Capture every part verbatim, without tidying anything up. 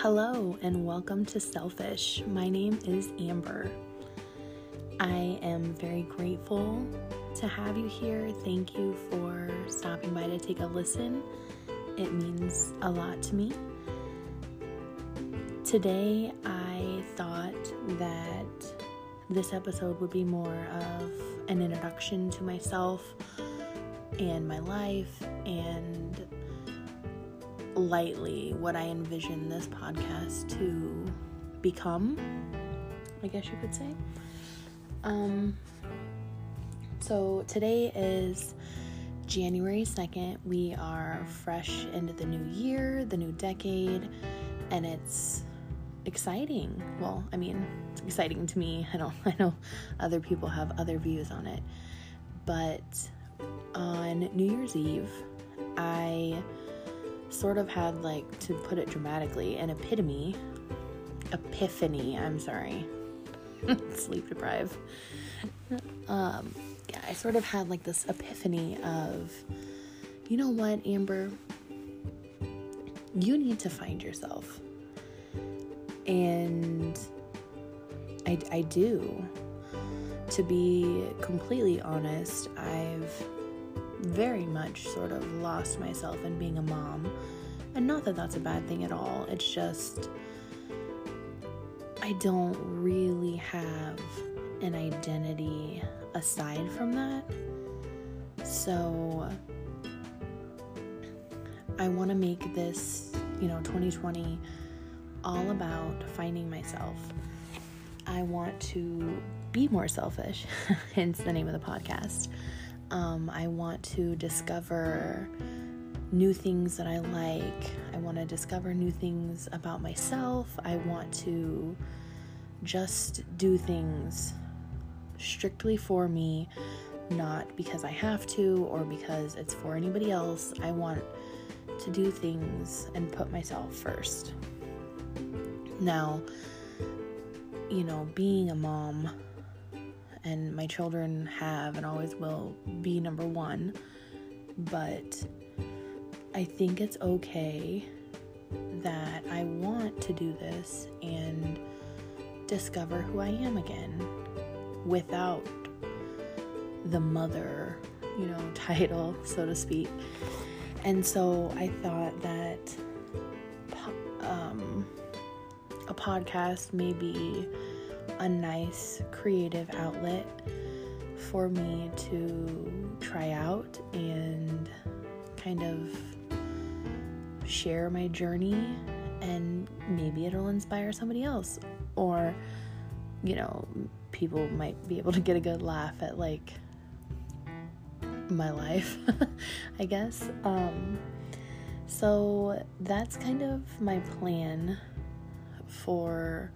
Hello and welcome to Selfish. My name is Amber. I am very grateful to have you here. Thank you for stopping by to take a listen. It means a lot to me. Today I thought that this episode would be more of an introduction to myself and my life and lightly what I envision this podcast to become, I guess you could say. Um, so today is January second. We are fresh into the new year, the new decade, and it's exciting. Well, I mean, it's exciting to me. I don't, I know other people have other views on it, but on New Year's Eve, I sort of had, like, to put it dramatically, an epitome, epiphany, I'm sorry, sleep deprived. Um, yeah, I sort of had, like, this epiphany of, you know what, Amber, you need to find yourself. And I, I do. To be completely honest, I've very much sort of lost myself in being a mom. And not that that's a bad thing at all. It's just, I don't really have an identity aside from that. So I want to make this, you know, twenty twenty all about finding myself. I want to be more selfish, hence the name of the podcast. Um, I want to discover new things that I like. I want to discover new things about myself. I want to just do things strictly for me, not because I have to or because it's for anybody else. I want to do things and put myself first. Now, you know, being a mom, and my children have and always will be number one, but I think it's okay that I want to do this and discover who I am again without the mother, you know, title, so to speak. And so I thought that um, a podcast may be a nice creative outlet for me to try out and kind of share my journey, and maybe it'll inspire somebody else, or, you know, people might be able to get a good laugh at, like, my life, I guess. Um, so that's kind of my plan for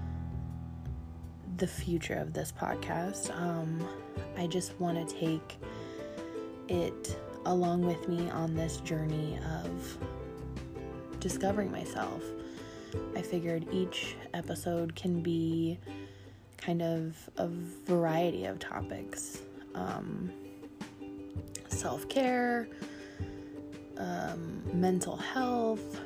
the future of this podcast. Um, I just want to take it along with me on this journey of discovering myself. I figured each episode can be kind of a variety of topics. Um, self-care, um, mental health,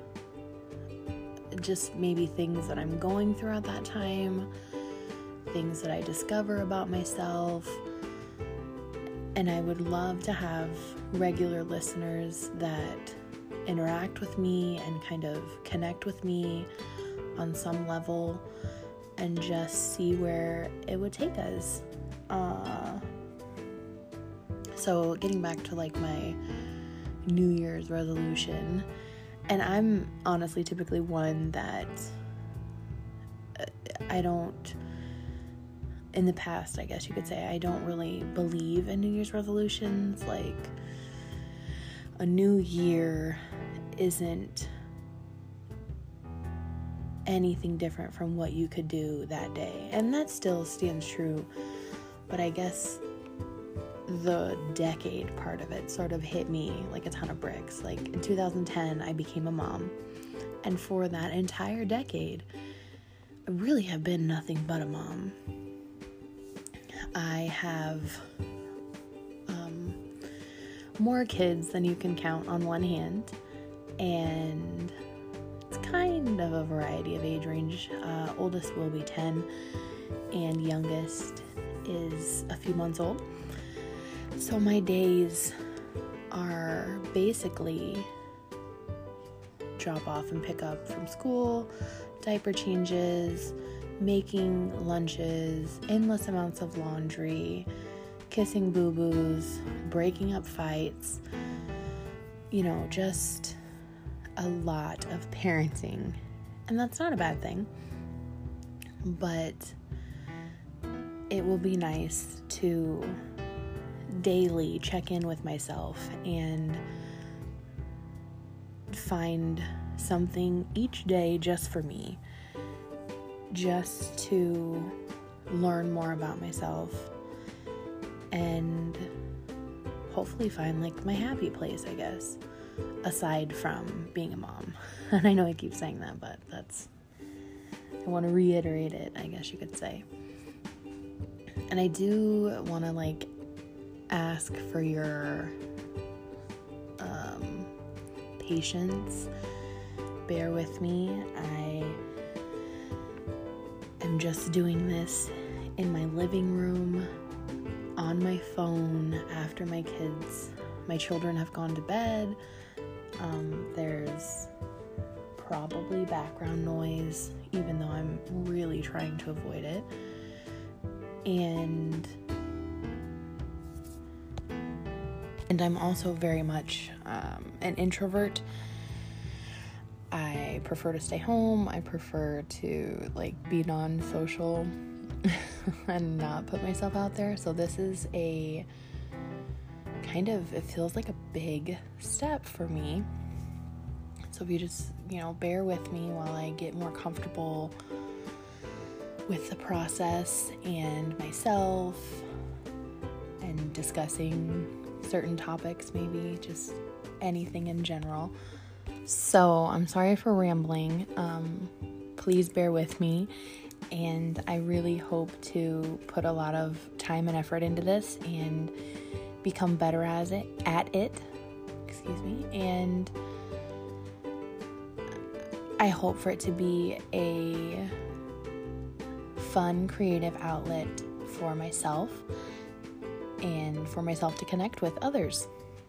just maybe things that I'm going through at that time, things that I discover about myself. And I would love to have regular listeners that interact with me and kind of connect with me on some level and just see where it would take us. Uh, so getting back to, like, my New Year's resolution, and I'm honestly typically one that I don't, in the past, I guess you could say, I don't really believe in New Year's resolutions. Like, a new year isn't anything different from what you could do that day. And that still stands true. But I guess the decade part of it sort of hit me like a ton of bricks. Like, in two thousand ten, I became a mom. And for that entire decade, I really have been nothing but a mom. I have um, more kids than you can count on one hand, and it's kind of a variety of age range. Uh, oldest will be ten, and youngest is a few months old. So my days are basically drop off and pick up from school, diaper changes, making lunches, endless amounts of laundry, kissing boo-boos, breaking up fights, you know, just a lot of parenting. And that's not a bad thing, but it will be nice to daily check in with myself and find something each day just for me, just to learn more about myself and hopefully find like my happy place, I guess, aside from being a mom. And I know I keep saying that, but that's, I want to reiterate it, I guess you could say. And I do want to like ask for your um, patience. Bear with me. I am just doing this in my living room, on my phone, after my kids, my children have gone to bed. Um, there's probably background noise, even though I'm really trying to avoid it. And and I'm also very much um, an introvert. I prefer to stay home. I prefer to like be non-social and not put myself out there. So this is a kind of, it feels like a big step for me. So if you just, you know, bear with me while I get more comfortable with the process and myself and discussing certain topics, maybe just anything in general. So I'm sorry for rambling. Um, please bear with me. And I really hope to put a lot of time and effort into this and become better as it, at it, excuse me. And I hope for it to be a fun, creative outlet for myself and for myself to connect with others.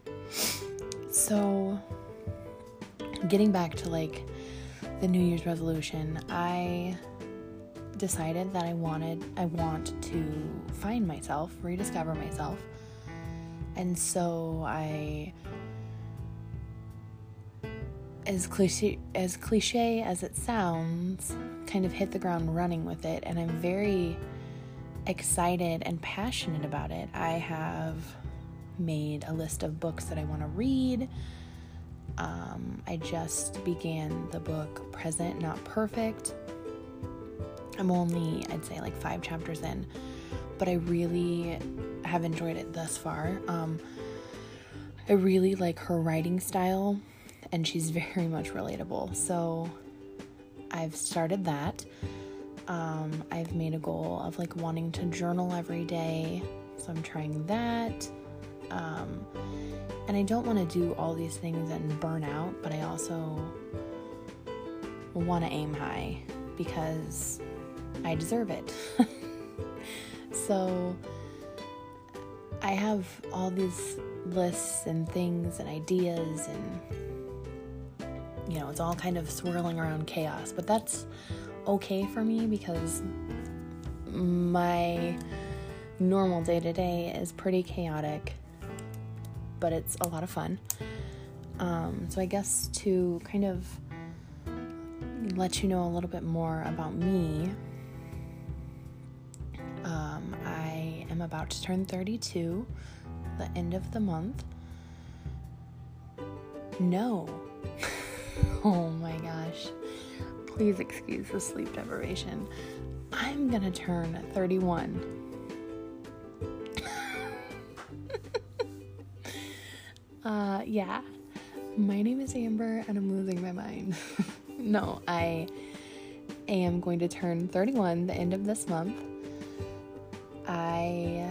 So getting back to like the New Year's resolution, I decided that I wanted, I want to find myself, rediscover myself. And so I, as cliche, as cliche as it sounds, kind of hit the ground running with it. And I'm very excited and passionate about it. I have made a list of books that I want to read. Um, I just began the book Present Not Perfect. I'm only, I'd say, like five chapters in, but I really have enjoyed it thus far. Um, I really like her writing style, and she's very much relatable. So I've started that. Um, I've made a goal of like wanting to journal every day, so I'm trying that. Um, and I don't want to do all these things and burn out, but I also want to aim high because I deserve it. So I have all these lists and things and ideas, and you know, it's all kind of swirling around chaos, but that's okay for me because my normal day-to-day is pretty chaotic, but it's a lot of fun. Um, so I guess to kind of let you know a little bit more about me, um, I am about to turn thirty-two, the end of the month. No. Oh my gosh. Please excuse the sleep deprivation. I'm gonna turn thirty-one. uh, yeah. My name is Amber and I'm losing my mind. No, I am going to turn thirty-one the end of this month. I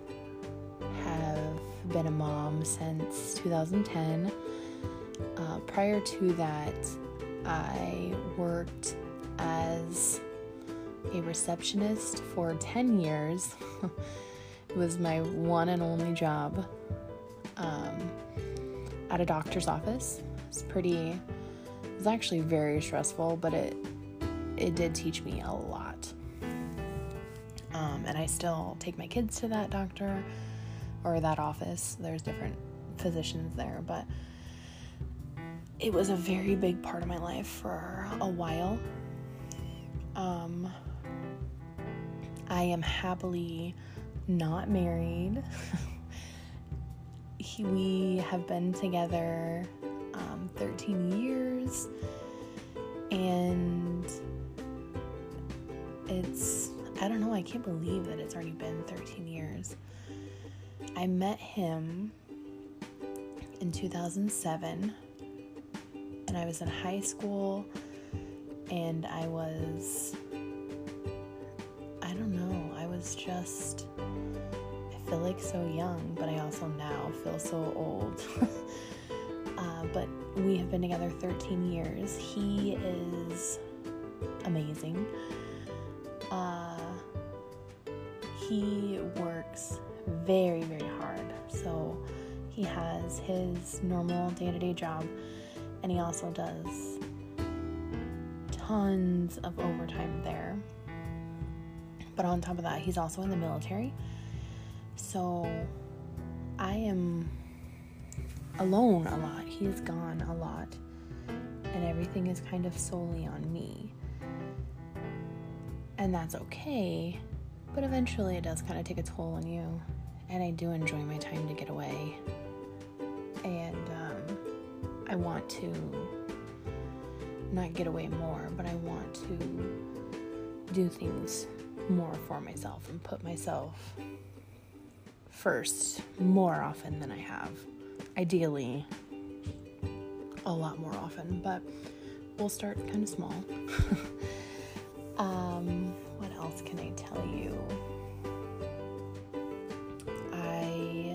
have been a mom since two thousand ten. Uh, prior to that, I worked as a receptionist for ten years. It was my one and only job um, at a doctor's office. It's pretty, it was actually very stressful, but it it did teach me a lot. Um, and I still take my kids to that doctor or that office. There's different physicians there, but it was a very big part of my life for a while. Um, I am happily not married. he, we have been together um, thirteen years, and it's, I don't know, I can't believe that it's already been thirteen years. I met him in two thousand seven, and I was in high school, and I was, I don't know, I was just, I feel like so young, but I also now feel so old. uh, but we have been together thirteen years. He is amazing. Uh, he works very, very hard. So he has his normal day-to-day job, and he also does tons of overtime there. But on top of that, he's also in the military. So I am alone a lot. He's gone a lot. And everything is kind of solely on me. And that's okay. But eventually it does kind of take a toll on you. And I do enjoy my time to get away. And um, I want to not get away more, but I want to do things more for myself and put myself first more often than I have. Ideally, a lot more often, but we'll start kind of small. um, what else can I tell you? I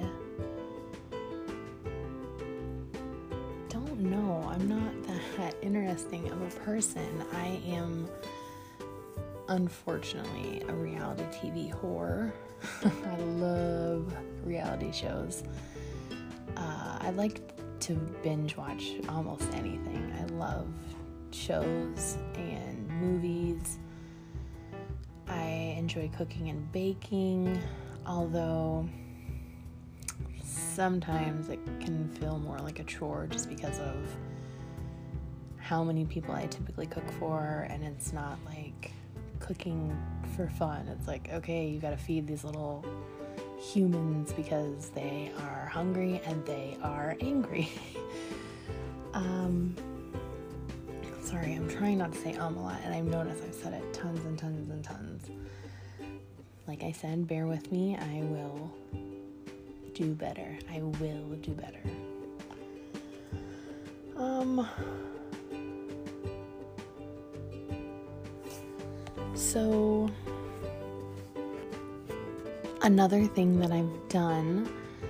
don't know. I'm not that interesting of a person. I am, unfortunately, a reality T V whore. I love reality shows. Uh, I like to binge watch almost anything. I love shows and movies. I enjoy cooking and baking, although sometimes it can feel more like a chore just because of how many people I typically cook for, and it's not like cooking for fun. It's like, okay, you gotta feed these little humans because they are hungry and they are angry. um, sorry, I'm trying not to say um a lot, and I've noticed I've said it tons and tons and tons. Like I said, bear with me. I will do better. I will do better. Um... So, another thing that I've done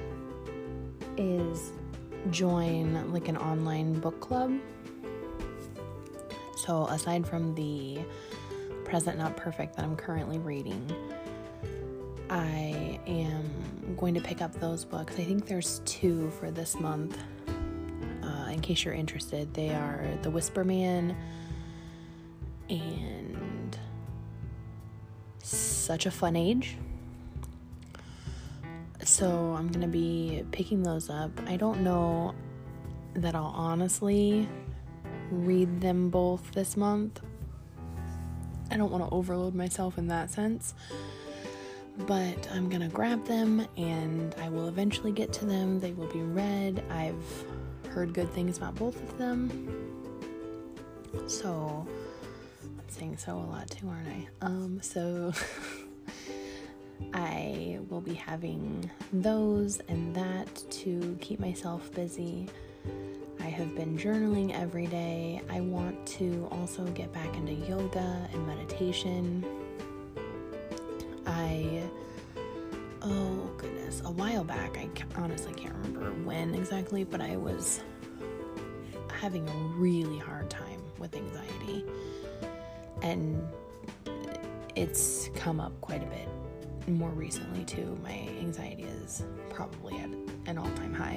is join like an online book club. So aside from the Present Not Perfect that I'm currently reading, I am going to pick up those books. I think there's two for this month. Uh, in case you're interested, they are The Whisper Man and Such a Fun Age. So I'm gonna be picking those up. I don't know that I'll honestly read them both this month. I don't want to overload myself in that sense, but I'm gonna grab them and I will eventually get to them. They will be read. I've heard good things about both of them, so I'm saying so a lot too, aren't I? Um, so I will be having those and that to keep myself busy. I have been journaling every day. I want to also get back into yoga and meditation. I, oh goodness, a while back, I honestly can't remember when exactly, but I was having a really hard time with anxiety. And it's come up quite a bit more recently too. My anxiety is probably at an all-time high.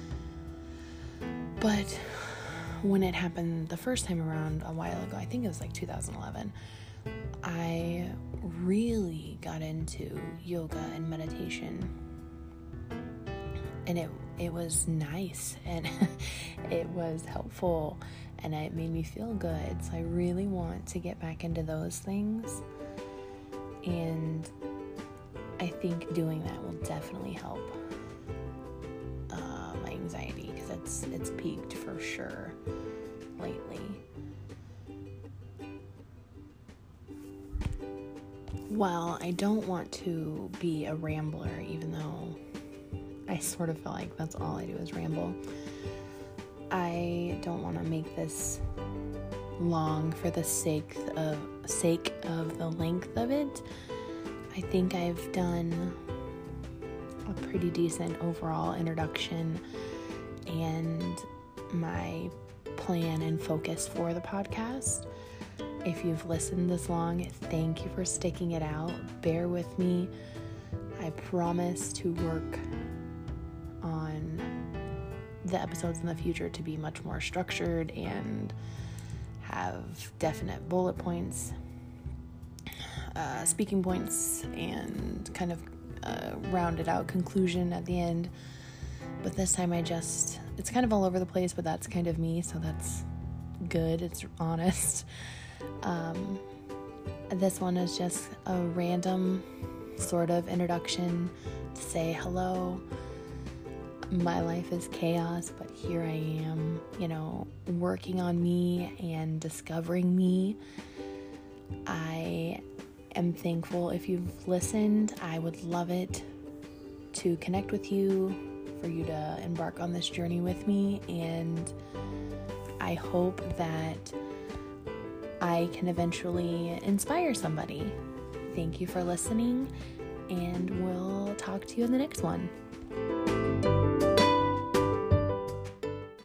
But when it happened the first time around a while ago, I think it was like two thousand eleven, I really got into yoga and meditation. And it it was nice, and it was helpful, and it made me feel good. So I really want to get back into those things. And I think doing that will definitely help uh, my anxiety, because it's it's peaked for sure lately. Well, I don't want to be a rambler, even though I sort of feel like that's all I do is ramble. I don't want to make this long for the sake of sake of the length of it. I think I've done a pretty decent overall introduction and my plan and focus for the podcast. If you've listened this long, thank you for sticking it out. Bear with me. I promise to work on the episodes in the future to be much more structured and have definite bullet points, uh, speaking points, and kind of a rounded out conclusion at the end. But this time I just, it's kind of all over the place, but that's kind of me, so that's good. It's honest. Um, this one is just a random sort of introduction to say hello. My life is chaos, but here I am, you know, working on me and discovering me. I am thankful if you've listened. I would love it to connect with you, for you to embark on this journey with me, and I hope that I can eventually inspire somebody. Thank you for listening, and we'll talk to you in the next one.